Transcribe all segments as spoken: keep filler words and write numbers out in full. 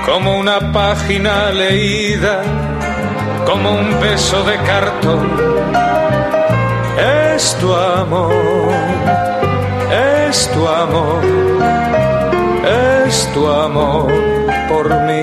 como una página leída, como un beso de cartón. Es tu amor, es tu amor, es tu amor por mí.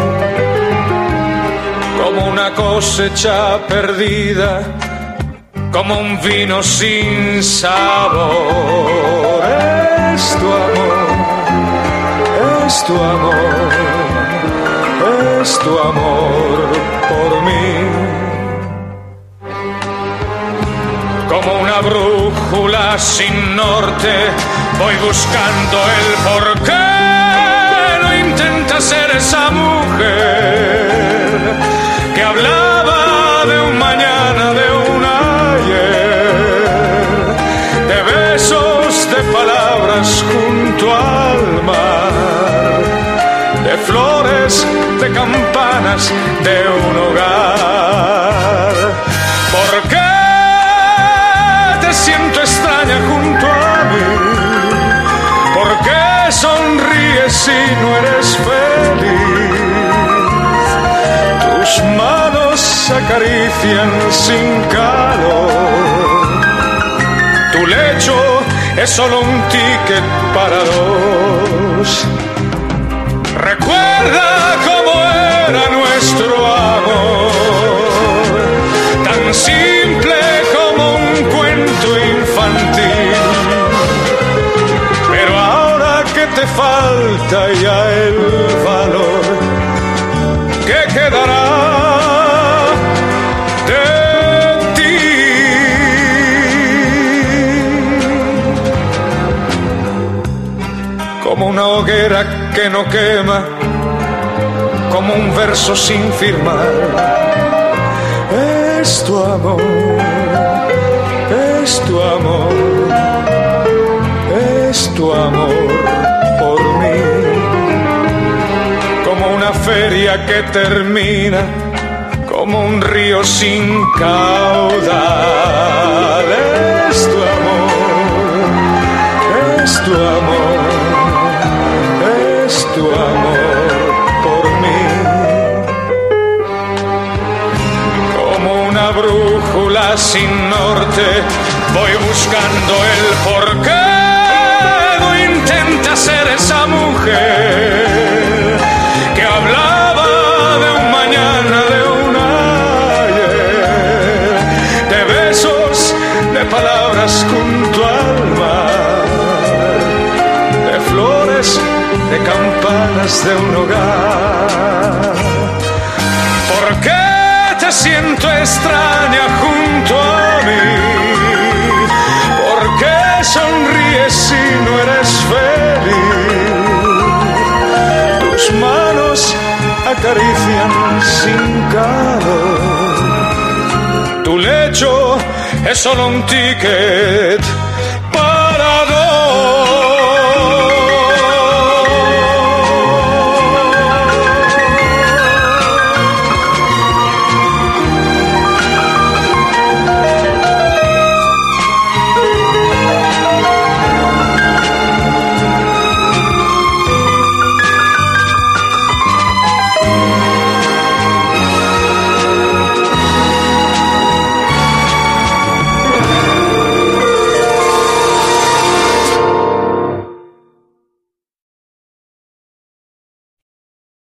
Como una cosecha perdida, como un vino sin sabor. Es tu amor, es tu amor, es tu amor por mí. Como una brújula sin norte, voy buscando el porqué. No intenta ser esa mujer que hablaba de un mañana, de un ayer, de besos, de palabras junto al mar, de flores, de campanas, de un hogar. ¿Por qué te siento extraña junto a mí? ¿Por qué sonríes si no eres feliz? Tus manos acarician sin calor. Tu lecho es solo un ticket para dos. Recuerda cómo era nuestro amor, tan simple como un cuento infantil. Pero ahora que te falta ya el valor, ¿qué quedará de ti? Como una hoguera que no quema, como un verso sin firmar. Es tu amor, es tu amor, es tu amor por mí. Como una feria que termina, como un río sin caudal. Es tu amor, es tu amor, es tu amor por mí. Como una brújula sin norte, voy buscando el porqué. No intenta ser esa mujer que hablaba de un mañana, de un ayer, de besos, de palabras junto al mar, de flores, de campanas, de un hogar. ¿Por qué te siento extraña junto a mí? ¿Por qué sonríes si no eres feliz? Tus manos acarician sin calor. Tu lecho es solo un ticket